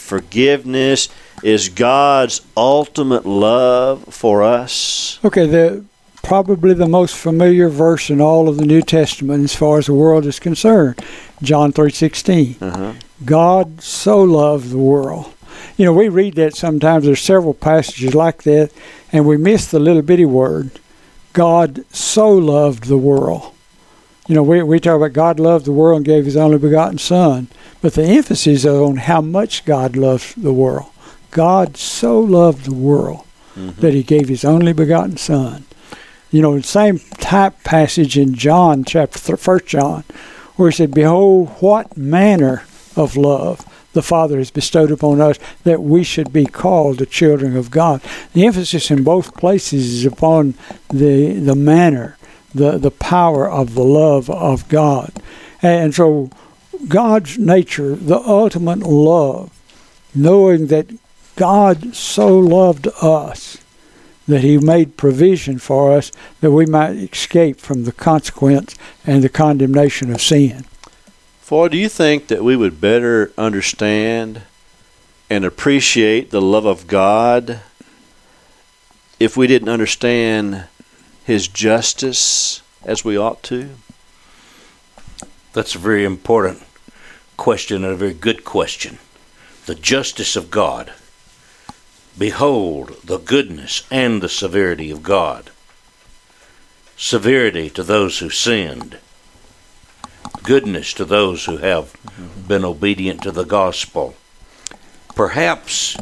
forgiveness, is God's ultimate love for us? Okay, probably the most familiar verse in all of the New Testament as far as the world is concerned. John 3:16. God so loved the world. You know, we read that sometimes. There's several passages like that, and we miss the little bitty word. God so loved the world. You know, we talk about God loved the world and gave his only begotten Son, but the emphasis is on how much God loves the world. God so loved the world that he gave his only begotten Son. You know, the same type passage in John, 1 John, where he said, "Behold, what manner of love the Father has bestowed upon us, that we should be called the children of God." The emphasis in both places is upon the manner, the power of the love of God. And so God's nature, the ultimate love, knowing that God so loved us that he made provision for us that we might escape from the consequence and the condemnation of sin. Floyd, do you think that we would better understand and appreciate the love of God if we didn't understand his justice as we ought to? That's a very important question and a very good question. The justice of God. Behold the goodness and the severity of God. Severity to those who sinned. Goodness to those who have been obedient to the gospel. Perhaps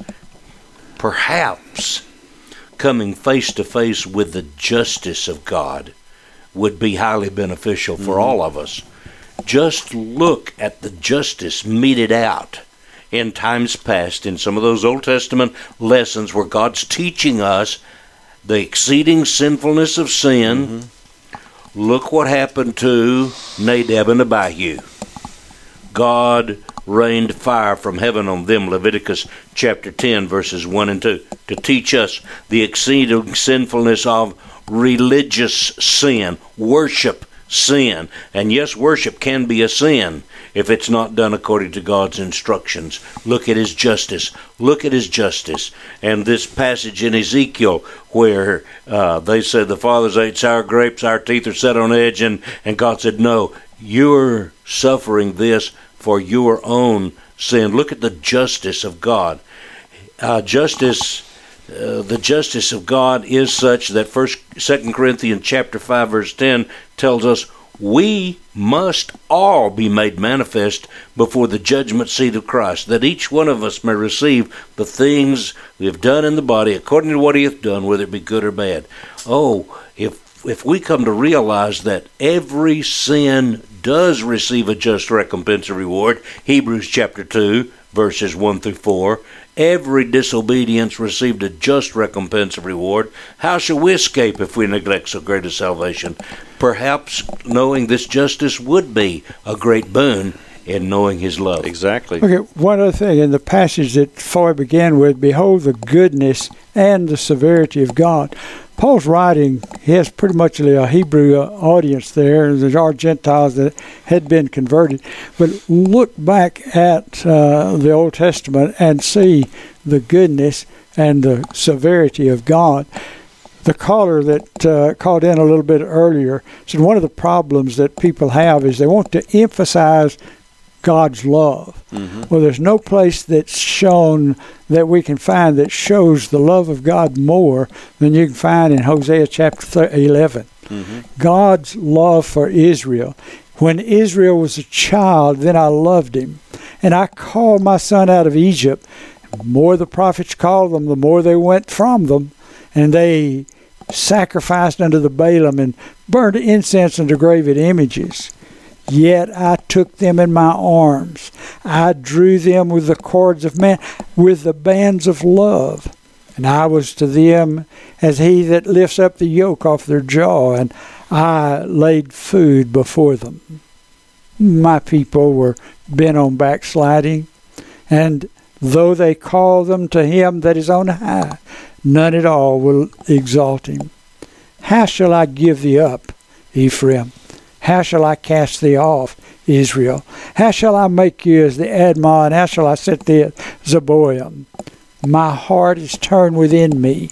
coming face to face with the justice of God would be highly beneficial for all of us. Just look at the justice meted out in times past in some of those Old Testament lessons where God's teaching us the exceeding sinfulness of sin. Look what happened to Nadab and Abihu. God rained fire from heaven on them, Leviticus chapter 10, verses 1 and 2, to teach us the exceeding sinfulness of religious sin, worship sin. And yes, worship can be a sin if it's not done according to God's instructions. Look at his justice. Look at his justice. And this passage in Ezekiel where they said the fathers ate sour grapes, our teeth are set on edge, and God said, no, you're suffering this for your own sin. Look at the justice of God. The justice of God is such that 2 Corinthians chapter 5 verse 10 tells us we must all be made manifest before the judgment seat of Christ, that each one of us may receive the things we have done in the body according to what he hath done, whether it be good or bad. Oh, if we come to realize that every sin does receive a just recompense or reward, Hebrews chapter 2 verses 1 through 4, every disobedience received a just recompense or reward, how shall we escape if we neglect so great a salvation? Perhaps knowing this justice would be a great boon in knowing his love. Exactly. Okay, one other thing. In the passage that Foy began with, behold the goodness and the severity of God. Paul's writing, he has pretty much a Hebrew audience there. There are Gentiles that had been converted. But look back at the Old Testament and see the goodness and the severity of God. The caller that called in a little bit earlier said one of the problems that people have is they want to emphasize God's love. Well, there's no place that's shown that we can find that shows the love of God more than you can find in Hosea chapter 11. God's love for Israel. When Israel was a child, then I loved him. And I called my son out of Egypt. The more the prophets called them, the more they went from them. And they sacrificed unto the Baalim and burned incense unto graven images. Yet I took them in my arms. I drew them with the cords of man, with the bands of love. And I was to them as he that lifts up the yoke off their jaw, and I laid food before them. My people were bent on backsliding, and though they call them to him that is on high, none at all will exalt him. How shall I give thee up, Ephraim? How shall I cast thee off, Israel? How shall I make you as the Admah, and how shall I set thee at Zeboim? My heart is turned within me.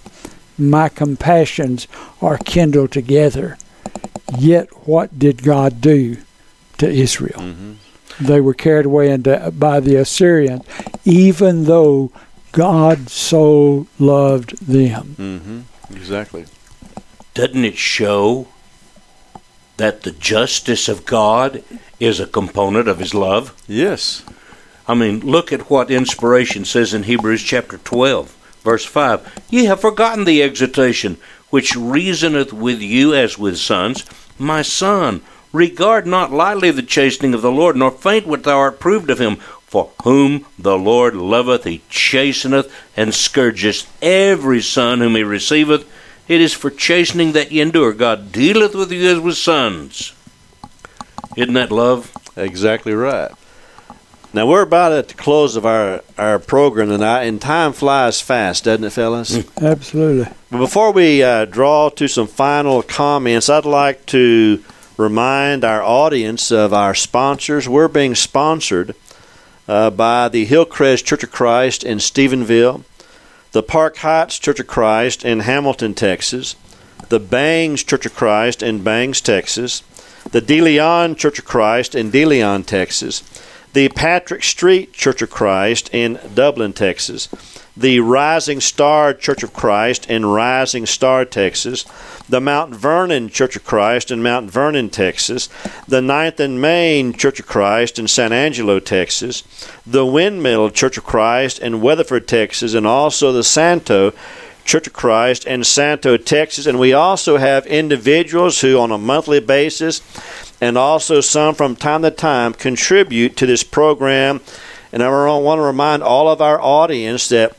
my compassions are kindled together. Yet what did God do to Israel? They were carried away by the Assyrians, even though God so loved them. Exactly. Doesn't it show that the justice of God is a component of his love? Yes. I mean, look at what inspiration says in Hebrews chapter 12, verse 5. Ye have forgotten the exhortation which reasoneth with you as with sons. My son, regard not lightly the chastening of the Lord, nor faint what thou art proved of him. For whom the Lord loveth, he chasteneth, and scourgeth every son whom he receiveth. It is for chastening that ye endure. God dealeth with you as with sons. Isn't that love? Exactly right. Now, we're about at the close of our program tonight, and time flies fast, doesn't it, fellas? Absolutely. But before we draw to some final comments, I'd like to remind our audience of our sponsors. We're being sponsored by the Hillcrest Church of Christ in Stephenville, the Park Heights Church of Christ in Hamilton, Texas, the Bangs Church of Christ in Bangs, Texas, the De Leon Church of Christ in De Leon, Texas, the Patrick Street Church of Christ in Dublin, Texas, the Rising Star Church of Christ in Rising Star, Texas, the Mount Vernon Church of Christ in Mount Vernon, Texas, the Ninth and Main Church of Christ in San Angelo, Texas, the Windmill Church of Christ in Weatherford, Texas, and also the Santo Church of Christ in Santo, Texas. And we also have individuals who on a monthly basis and also some from time to time contribute to this program. And I want to remind all of our audience that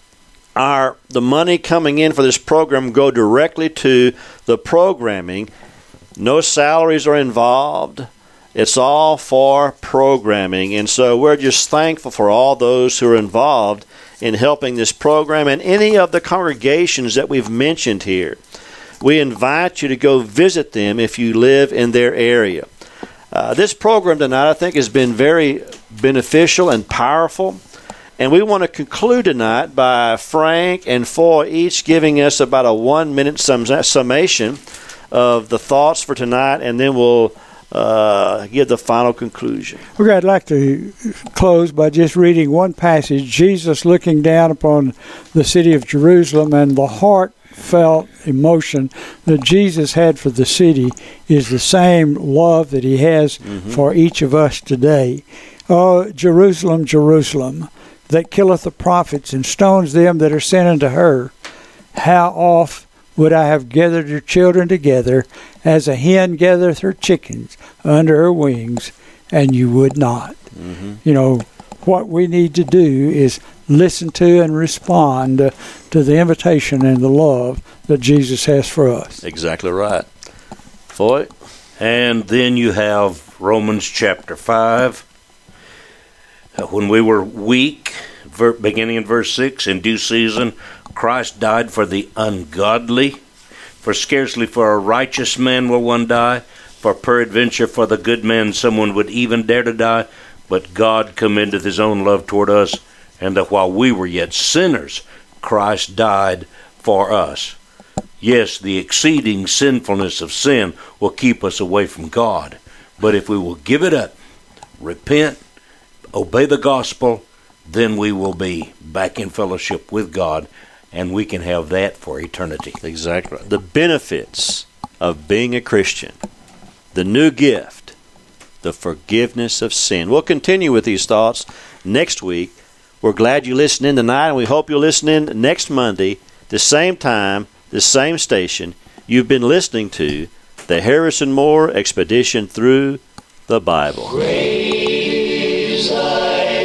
the money coming in for this program go directly to the programming. No salaries are involved. It's all for programming. And so we're just thankful for all those who are involved in helping this program and any of the congregations that we've mentioned here. We invite you to go visit them if you live in their area. This program tonight, I think, has been very beneficial and powerful. And we want to conclude tonight by Frank and Foy each giving us about a 1-minute summation of the thoughts for tonight, and then we'll give the final conclusion. Okay, I'd like to close by just reading one passage. Jesus looking down upon the city of Jerusalem, and the heartfelt emotion that Jesus had for the city is the same love that he has for each of us today. Oh, Jerusalem, Jerusalem, that killeth the prophets and stones them that are sent unto her, how oft would I have gathered your children together as a hen gathereth her chickens under her wings, and you would not. You know, what we need to do is listen to and respond to the invitation and the love that Jesus has for us. Exactly right. Foy? And then you have Romans chapter 5. When we were weak, beginning in verse 6, in due season, Christ died for the ungodly. For scarcely for a righteous man will one die, for peradventure for the good man someone would even dare to die. But God commendeth his own love toward us, and that while we were yet sinners, Christ died for us. Yes, the exceeding sinfulness of sin will keep us away from God. But if we will give it up, repent, obey the gospel, then we will be back in fellowship with God, and we can have that for eternity. Exactly. The benefits of being a Christian, the new gift, the forgiveness of sin. We'll continue with these thoughts next week. We're glad you listened in tonight, and we hope you'll listen in next Monday, the same time, the same station. You've been listening to the Harrison Moore Expedition Through the Bible. Praise thy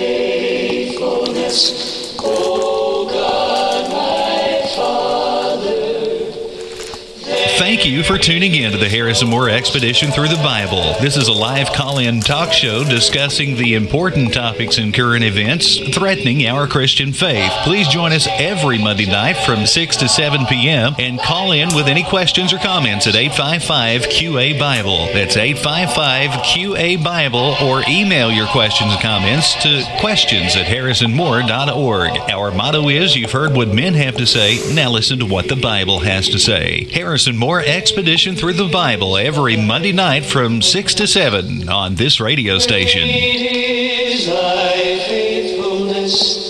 faithfulness, O God, my Father. Thank you for tuning in to the Harrison Moore Expedition Through the Bible. This is a live call-in talk show discussing the important topics and current events threatening our Christian faith. Please join us every Monday night from 6 to 7 p.m. and call in with any questions or comments at 855-QA-BIBLE. That's 855-QA-BIBLE, or email your questions and comments to questions@harrisonmoore.org. Our motto is, you've heard what men have to say, now listen to what the Bible has to say. Harrison Moore Expedition Through the Bible every Monday night from 6 to 7 on this radio station. Great is thy faithfulness.